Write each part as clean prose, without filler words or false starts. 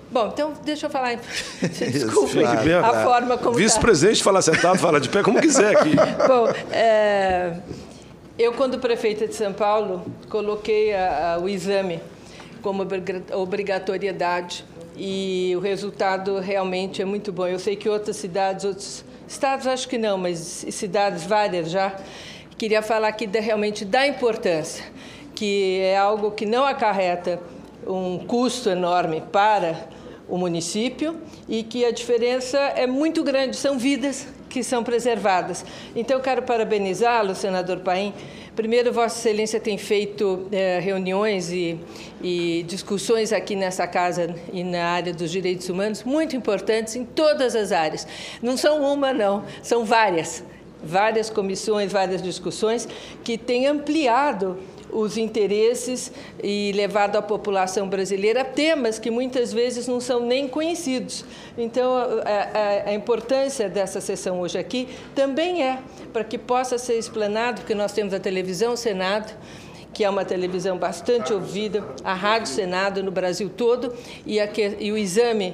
Bom, então deixa eu falar. Desculpe a forma como. Vice-presidente fala sentado, fala de pé, como quiser aqui. Bom, eu, quando prefeita de São Paulo, coloquei o exame como obrigatoriedade e o resultado realmente é muito bom. Eu sei que outras cidades, outros estados, acho que não, mas cidades várias já, queria falar aqui realmente da importância, que é algo que não acarreta um custo enorme para o município e que a diferença é muito grande, são vidas que são preservadas. Então, eu quero parabenizá-lo, senador Paim. Primeiro, Vossa Excelência tem feito reuniões e discussões aqui nessa casa e na área dos direitos humanos muito importantes em todas as áreas. Não são uma, não, são várias comissões, várias discussões que têm ampliado os interesses e levado a população brasileira a temas que muitas vezes não são nem conhecidos. Então, a importância dessa sessão hoje aqui também é para que possa ser explanado, porque nós temos a televisão Senado, que é uma televisão bastante ouvida, a Rádio Senado no Brasil todo, e o exame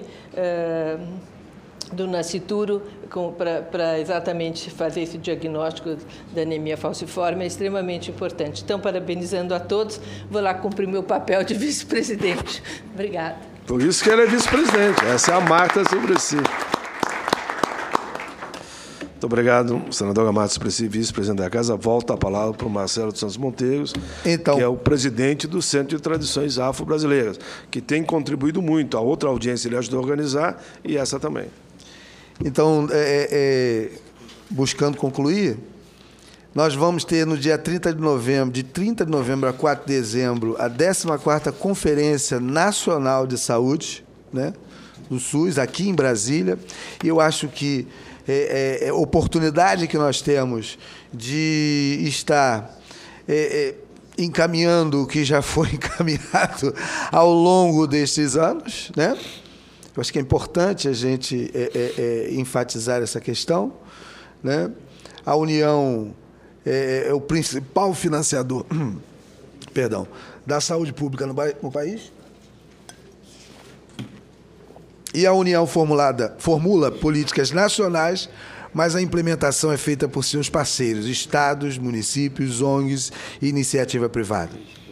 do nascituro para exatamente fazer esse diagnóstico da anemia falciforme é extremamente importante. Então, parabenizando a todos, vou lá cumprir meu papel de vice-presidente. Obrigada. Por isso que ela é vice-presidente. Essa é a marca sobre si. Muito obrigado, senador Amato Suplicy, vice-presidente da Casa. Volta a palavra para o Marcelo dos Santos Monteiros, que é o presidente do Centro de Tradições Afro-Brasileiras, que tem contribuído muito. A outra audiência ele ajudou a organizar e essa também. Então, buscando concluir, nós vamos ter no dia 30 de novembro, de 30 de novembro a 4 de dezembro, a 14ª Conferência Nacional de Saúde, né, do SUS, aqui em Brasília. E eu acho que a oportunidade que nós temos de estar encaminhando o que já foi encaminhado ao longo destes anos, né? Eu acho que é importante a gente enfatizar essa questão, né? A União é o principal financiador, perdão, da saúde pública no país. E a União formula políticas nacionais, mas a implementação é feita por seus parceiros, estados, municípios, ONGs e iniciativa privada.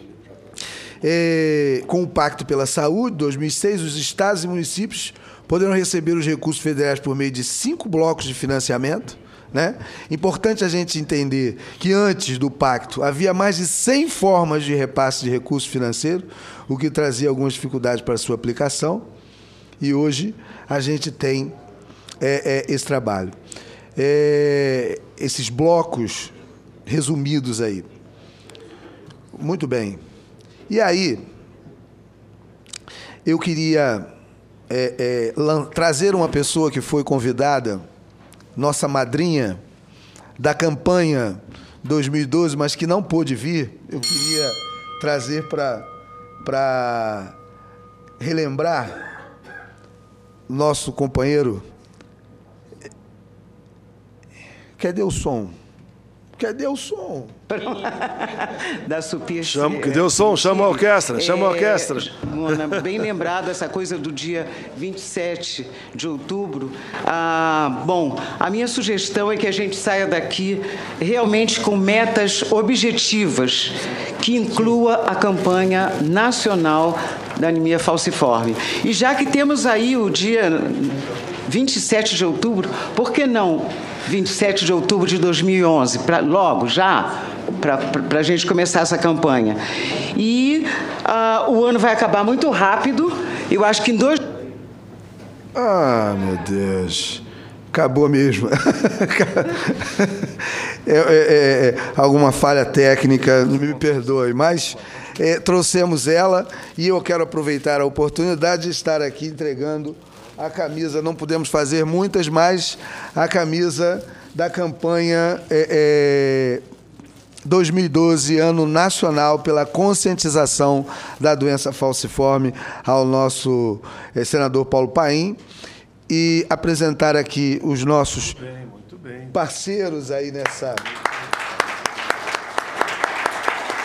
Com o Pacto pela Saúde, 2006, os estados e municípios poderão receber os recursos federais por meio de 5 blocos de financiamento, né? Importante a gente entender que antes do pacto havia mais de 100 formas de repasse de recurso financeiro, o que trazia algumas dificuldades para a sua aplicação, e hoje a gente tem esse trabalho. Esses blocos resumidos aí. Muito bem. E aí, eu queria trazer uma pessoa que foi convidada, nossa madrinha da campanha 2012, mas que não pôde vir. Eu queria trazer para relembrar nosso companheiro. Cadê o som? Cadê o som? Da Suplicy. Cadê o som? Chama a orquestra, chama a orquestra. Mona, bem lembrado essa coisa do dia 27 de outubro. Bom, a minha sugestão é que a gente saia daqui realmente com metas objetivas, que inclua a campanha nacional da anemia falciforme. E já que temos aí o dia 27 de outubro, por que não 27 de outubro de 2011, logo, já, para a gente começar essa campanha. E o ano vai acabar muito rápido, eu acho que em 2... Ah, meu Deus, acabou mesmo. Alguma falha técnica, me perdoe, mas trouxemos ela e eu quero aproveitar a oportunidade de estar aqui entregando a camisa, não podemos fazer muitas, mas a camisa da campanha 2012, Ano Nacional pela Conscientização da Doença Falciforme, ao nosso senador Paulo Paim, e apresentar aqui os nossos muito bem. Parceiros aí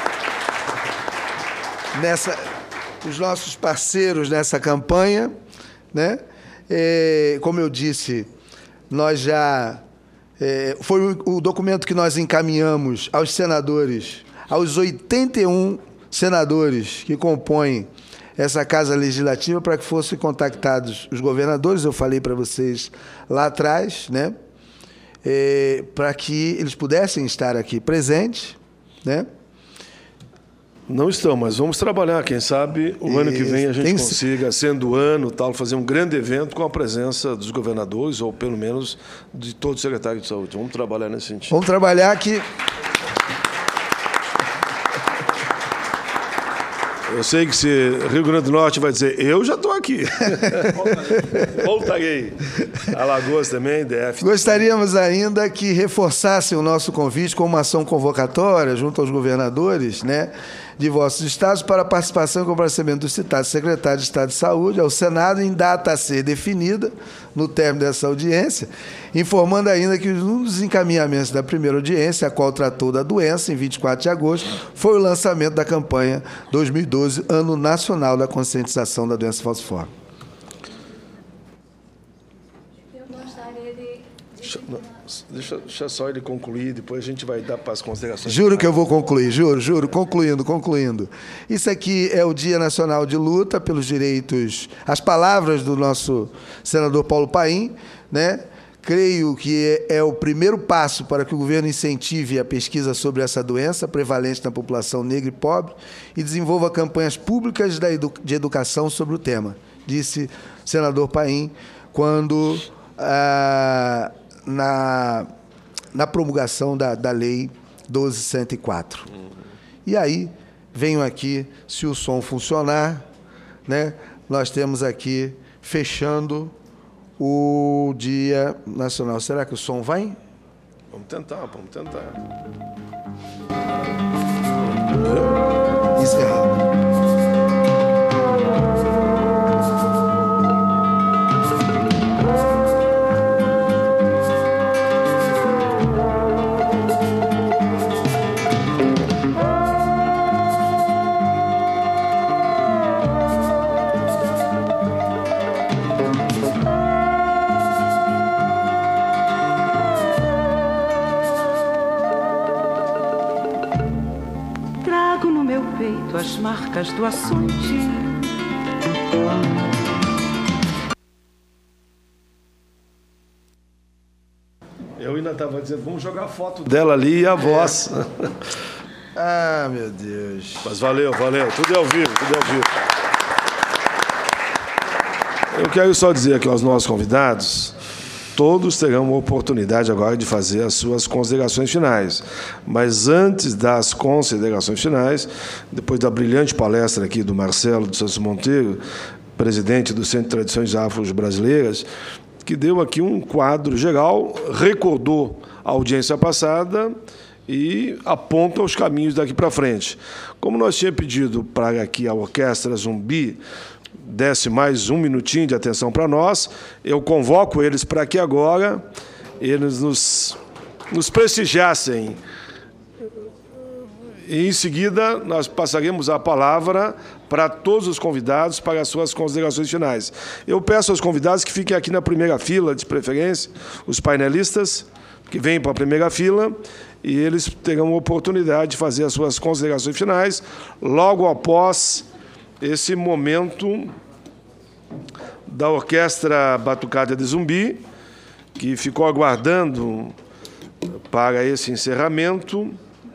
os nossos parceiros nessa campanha, né? Como eu disse, nós já... foi o documento que nós encaminhamos aos senadores, aos 81 senadores que compõem essa Casa Legislativa, para que fossem contactados os governadores, eu falei para vocês lá atrás, né? Para que eles pudessem estar aqui presentes, né? Não estão, mas vamos trabalhar. Quem sabe o ano que vem a gente consiga, sendo o ano, tal, fazer um grande evento com a presença dos governadores, ou pelo menos de todo o secretário de saúde. Vamos trabalhar nesse sentido. Vamos trabalhar que... Eu sei que se Rio Grande do Norte vai dizer, eu já estou aqui. Voltarei. Alagoas também, DF. Gostaríamos ainda que reforçassem o nosso convite com uma ação convocatória junto aos governadores, né, de vossos estados para a participação e comparecimento do citado secretário de Estado de Saúde ao Senado em data a ser definida no término dessa audiência, informando ainda que um dos encaminhamentos da primeira audiência, a qual tratou da doença, em 24 de agosto, foi o lançamento da campanha 2012, Ano Nacional da Conscientização da Doença Falciforme. Eu gostaria de... Deixa só ele concluir, depois a gente vai dar para as considerações. Juro que eu vou concluir, juro, concluindo. Isso aqui é o Dia Nacional de Luta pelos Direitos, as palavras do nosso senador Paulo Paim, né? Creio que é o primeiro passo para que o governo incentive a pesquisa sobre essa doença prevalente na população negra e pobre e desenvolva campanhas públicas de educação sobre o tema, disse o senador Paim, quando... Na promulgação da Lei 12.104. E aí, venho aqui, se o som funcionar, né, nós temos aqui, fechando o Dia Nacional. Será que o som vai? Vamos tentar. Encerrado. As marcas do açoite. Eu ainda estava dizendo, vamos jogar a foto dela ali e a voz. Ah, meu Deus. Mas valeu. Tudo é ao vivo. Eu quero só dizer aqui aos nossos convidados, todos terão a oportunidade agora de fazer as suas considerações finais. Mas antes das considerações finais, depois da brilhante palestra aqui do Marcelo dos Santos Monteiro, presidente do Centro de Tradições Afro-Brasileiras, que deu aqui um quadro geral, recordou a audiência passada e aponta os caminhos daqui para frente. Como nós tínhamos pedido para que a Orquestra Zumbi desse mais um minutinho de atenção para nós, eu convoco eles para que agora eles nos prestigiassem. E, em seguida, nós passaremos a palavra para todos os convidados para as suas considerações finais. Eu peço aos convidados que fiquem aqui na primeira fila, de preferência, os painelistas, que vêm para a primeira fila, e eles terão a oportunidade de fazer as suas considerações finais logo após esse momento da Orquestra Batucada de Zumbi, que ficou aguardando para esse encerramento,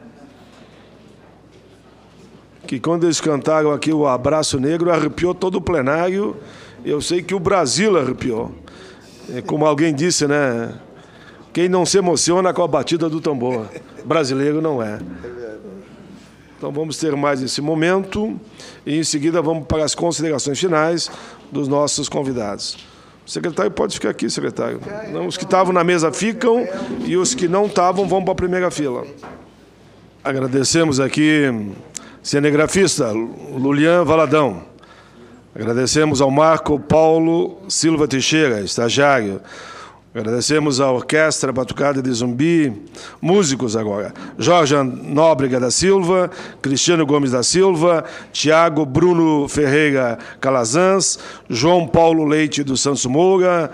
que quando eles cantaram aqui o Abraço Negro, arrepiou todo o plenário. Eu sei que o Brasil arrepiou. Como alguém disse, né? Quem não se emociona com a batida do tambor, brasileiro não é. Então vamos ter mais esse momento e em seguida vamos para as considerações finais dos nossos convidados. O secretário pode ficar aqui, secretário. Não, os que estavam na mesa ficam e os que não estavam vão para a primeira fila. Agradecemos aqui cinegrafista Lulian Valadão. Agradecemos ao Marco Paulo Silva Teixeira, estagiário. Agradecemos a Orquestra Batucada de Zumbi, músicos agora. Jorge Nóbrega da Silva, Cristiano Gomes da Silva, Tiago Bruno Ferreira Calazans, João Paulo Leite dos Santos Moura,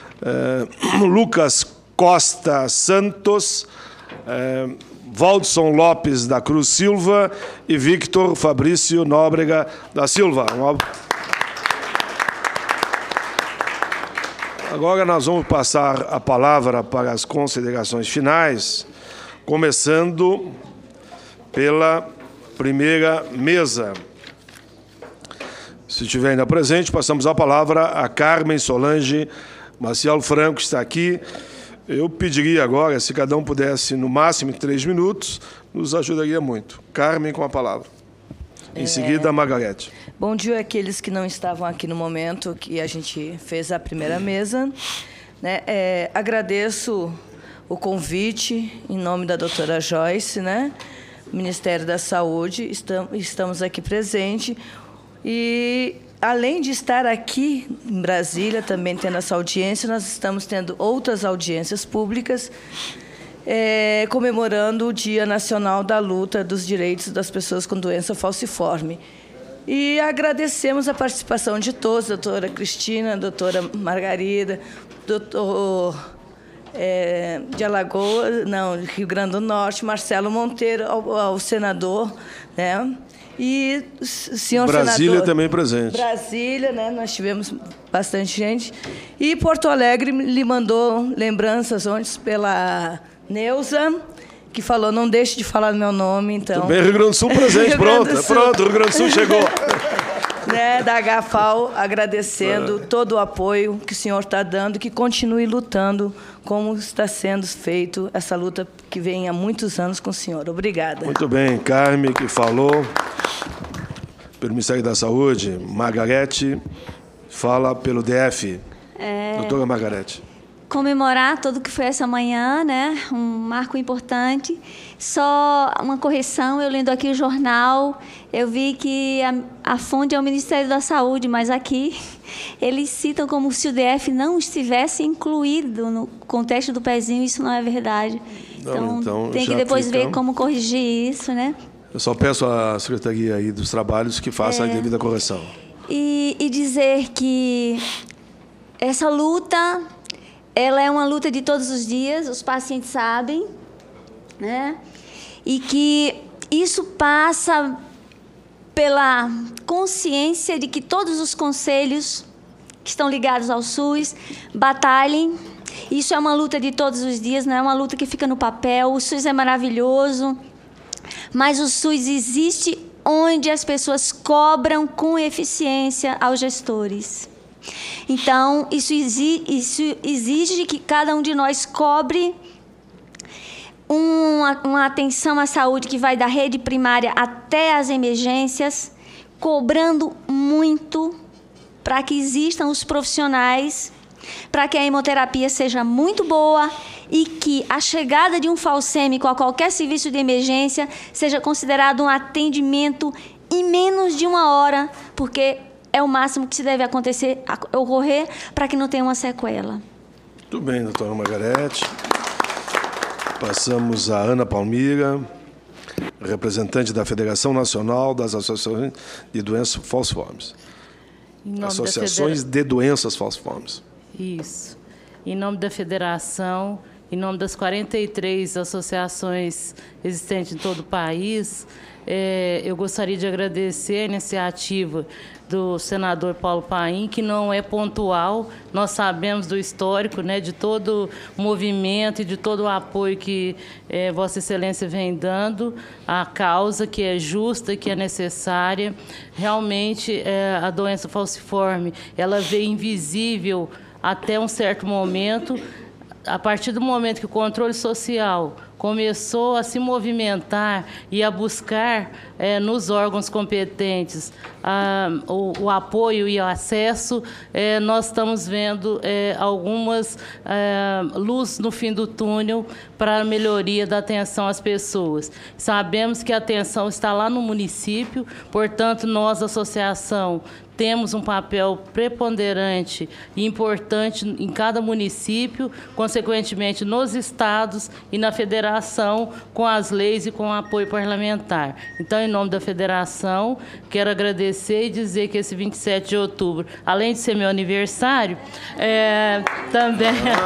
Lucas Costa Santos, Valdson Lopes da Cruz Silva e Victor Fabrício Nóbrega da Silva. Agora nós vamos passar a palavra para as considerações finais, começando pela primeira mesa. Se estiver ainda presente, passamos a palavra a Carmen Solange Maciel Franco, que está aqui. Eu pediria agora, se cada um pudesse, no máximo, em 3 minutos, nos ajudaria muito. Carmen, com a palavra. Em seguida, a Margarete. Bom dia àqueles que não estavam aqui no momento que a gente fez a primeira mesa. Né? Agradeço o convite em nome da doutora Joyce, né? Ministério da Saúde, estamos aqui presentes. E, além de estar aqui em Brasília, também tendo essa audiência, nós estamos tendo outras audiências públicas, comemorando o Dia Nacional da Luta dos Direitos das Pessoas com Doença Falciforme. E agradecemos a participação de todos, doutora Cristina, doutora Margarida, doutor de Alagoas, não, Rio Grande do Norte, Marcelo Monteiro, ao senador, né? E o senhor Brasília senador, também presente. Brasília, né? Nós tivemos bastante gente. E Porto Alegre lhe mandou lembranças ontem pela Neuza, que falou, não deixe de falar meu nome, então... Também Rio Grande do Sul presente, pronto, o Rio Grande do Sul chegou. Né, da HFAO, agradecendo todo o apoio que o senhor está dando, que continue lutando como está sendo feito essa luta que vem há muitos anos com o senhor. Obrigada. Muito bem, Carmen, que falou pelo Ministério da Saúde. Margarete fala pelo DF. Doutora Margarete. Comemorar tudo que foi essa manhã, né? Um marco importante. Só uma correção, eu lendo aqui o jornal, eu vi que a fonte é o Ministério da Saúde, mas aqui eles citam como se o DF não estivesse incluído no contexto do pezinho, isso não é verdade. Então tem que depois ver como corrigir isso, né? Eu só peço à Secretaria aí dos Trabalhos que faça a devida correção. E dizer que essa luta... ela é uma luta de todos os dias, os pacientes sabem, né? E que isso passa pela consciência de que todos os conselhos que estão ligados ao SUS batalhem. Isso é uma luta de todos os dias, não é uma luta que fica no papel. O SUS é maravilhoso, mas o SUS existe onde as pessoas cobram com eficiência aos gestores. Então, isso exige que cada um de nós cobre uma atenção à saúde que vai da rede primária até as emergências, cobrando muito para que existam os profissionais, para que a hemoterapia seja muito boa e que a chegada de um falcêmico a qualquer serviço de emergência seja considerado um atendimento em menos de 1 hora, porque é o máximo que se deve ocorrer para que não tenha uma sequela. Muito bem, doutora Margarete. Passamos a Ana Palmira, representante da Federação Nacional das Associações de Doenças Falciformes. Associações de Doenças Falciformes. Isso. Em nome da Federação, em nome das 43 associações existentes em todo o país, eu gostaria de agradecer a iniciativa do senador Paulo Paim, que não é pontual. Nós sabemos do histórico, né, de todo o movimento e de todo o apoio que Vossa Excelência vem dando à causa, que é justa, que é necessária. Realmente, a doença falciforme, ela veio invisível até um certo momento. A partir do momento que o controle social começou a se movimentar e a buscar nos órgãos competentes o apoio e o acesso, nós estamos vendo algumas luzes no fim do túnel para a melhoria da atenção às pessoas. Sabemos que a atenção está lá no município, portanto, nós, associação, temos um papel preponderante e importante em cada município, consequentemente nos estados e na federação, com as leis e com o apoio parlamentar. Então, em nome da federação, quero agradecer e dizer que esse 27 de outubro, além de ser meu aniversário, também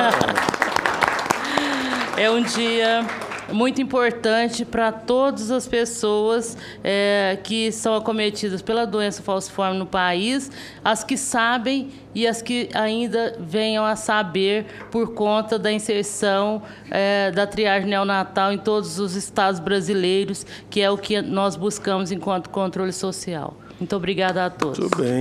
é um dia muito importante para todas as pessoas que são acometidas pela doença falciforme no país, as que sabem e as que ainda venham a saber por conta da inserção da triagem neonatal em todos os estados brasileiros, que é o que nós buscamos enquanto controle social. Muito obrigada a todos. Muito bem.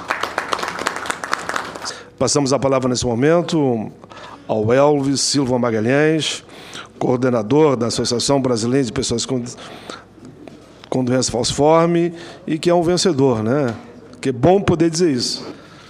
Passamos a palavra nesse momento ao Elvis Silva Magalhães, coordenador da Associação Brasileira de Pessoas com Doença Falciforme e que é um vencedor, né? Que é bom poder dizer isso.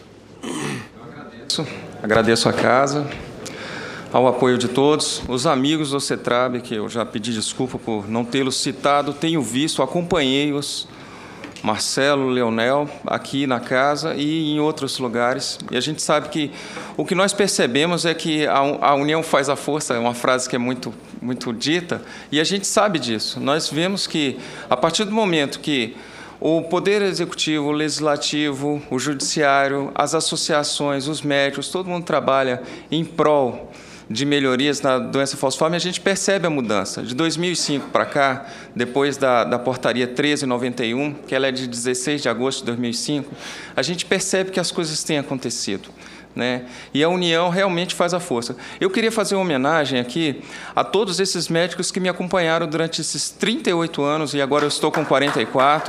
Agradeço a casa, ao apoio de todos, os amigos do CETRAB, que eu já pedi desculpa por não tê-los citado, tenho visto, acompanhei-os, Marcelo, Leonel, aqui na casa e em outros lugares. E a gente sabe que o que nós percebemos é que a união faz a força, é uma frase que é muito dita, e a gente sabe disso. Nós vemos que, a partir do momento que o Poder Executivo, o Legislativo, o Judiciário, as associações, os médicos, todo mundo trabalha em prol de melhorias na doença falciforme, a gente percebe a mudança. De 2005 para cá, depois da portaria 1391, que ela é de 16 de agosto de 2005, a gente percebe que as coisas têm acontecido, né? E a união realmente faz a força. Eu queria fazer uma homenagem aqui a todos esses médicos que me acompanharam durante esses 38 anos, e agora eu estou com 44.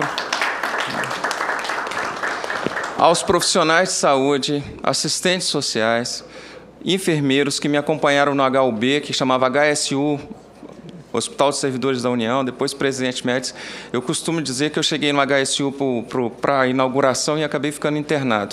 Aos profissionais de saúde, assistentes sociais, enfermeiros que me acompanharam no HUB, que chamava HSU, Hospital dos Servidores da União, depois Presidente Médici. Eu costumo dizer que eu cheguei no HSU para a inauguração e acabei ficando internado.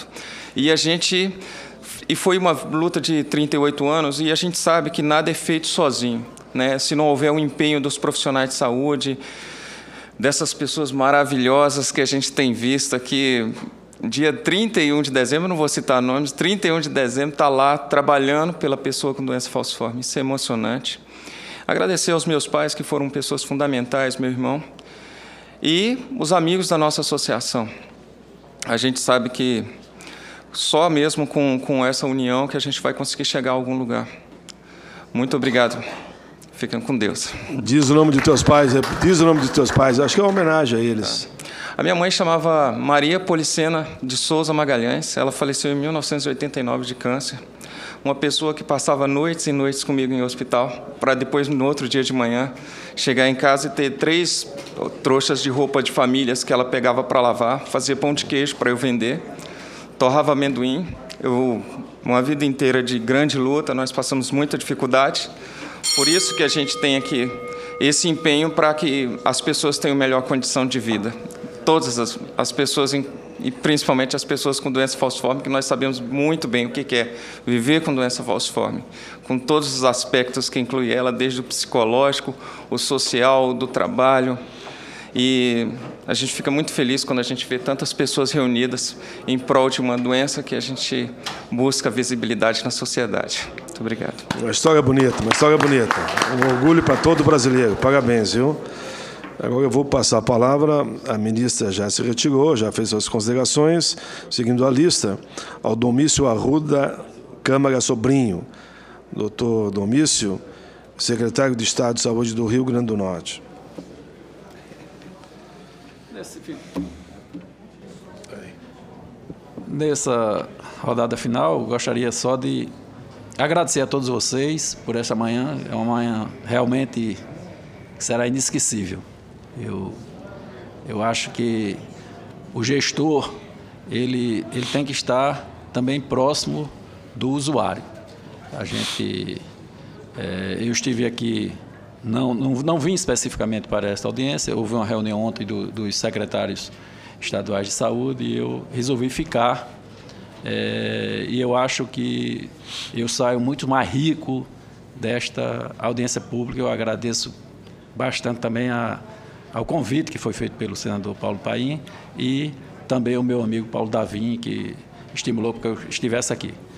E foi uma luta de 38 anos, e a gente sabe que nada é feito sozinho, né? Se não houver o empenho dos profissionais de saúde, dessas pessoas maravilhosas que a gente tem visto aqui. Dia 31 de dezembro, não vou citar nomes, 31 de dezembro está lá trabalhando pela pessoa com doença falciforme. Isso é emocionante. Agradecer aos meus pais, que foram pessoas fundamentais, meu irmão, e os amigos da nossa associação. A gente sabe que só mesmo com essa união que a gente vai conseguir chegar a algum lugar. Muito obrigado. Fiquem com Deus. Diz o nome de teus pais, diz o nome de teus pais. Acho que é uma homenagem a eles. A minha mãe chamava Maria Policena de Souza Magalhães. Ela faleceu em 1989 de câncer. Uma pessoa que passava noites e noites comigo em hospital, para depois, no outro dia de manhã, chegar em casa e ter 3 trouxas de roupa de famílias que ela pegava para lavar, fazia pão de queijo para eu vender, torrava amendoim. Uma vida inteira de grande luta, nós passamos muita dificuldade. Por isso que a gente tem aqui esse empenho para que as pessoas tenham melhor condição de vida. Todas as pessoas, e principalmente as pessoas com doença falciforme, que nós sabemos muito bem o que é viver com doença falciforme, com todos os aspectos que inclui ela, desde o psicológico, o social, do trabalho. E a gente fica muito feliz quando a gente vê tantas pessoas reunidas em prol de uma doença que a gente busca visibilidade na sociedade. Muito obrigado. Uma história bonita, uma história bonita. Um orgulho para todo brasileiro. Parabéns, viu? Agora eu vou passar a palavra, a ministra já se retirou, já fez suas considerações, seguindo a lista, ao Domício Arruda Câmara Sobrinho. Doutor Domício, secretário de Estado de Saúde do Rio Grande do Norte. Nessa rodada final, gostaria só de agradecer a todos vocês por essa manhã. É uma manhã realmente que será inesquecível. Eu acho que o gestor ele tem que estar também próximo do usuário. Eu estive aqui, não vim especificamente para esta audiência, houve uma reunião ontem dos secretários estaduais de saúde e eu resolvi ficar. E eu acho que eu saio muito mais rico desta audiência pública. Eu agradeço bastante também ao convite que foi feito pelo senador Paulo Paim e também o meu amigo Paulo Davim, que estimulou para que eu estivesse aqui.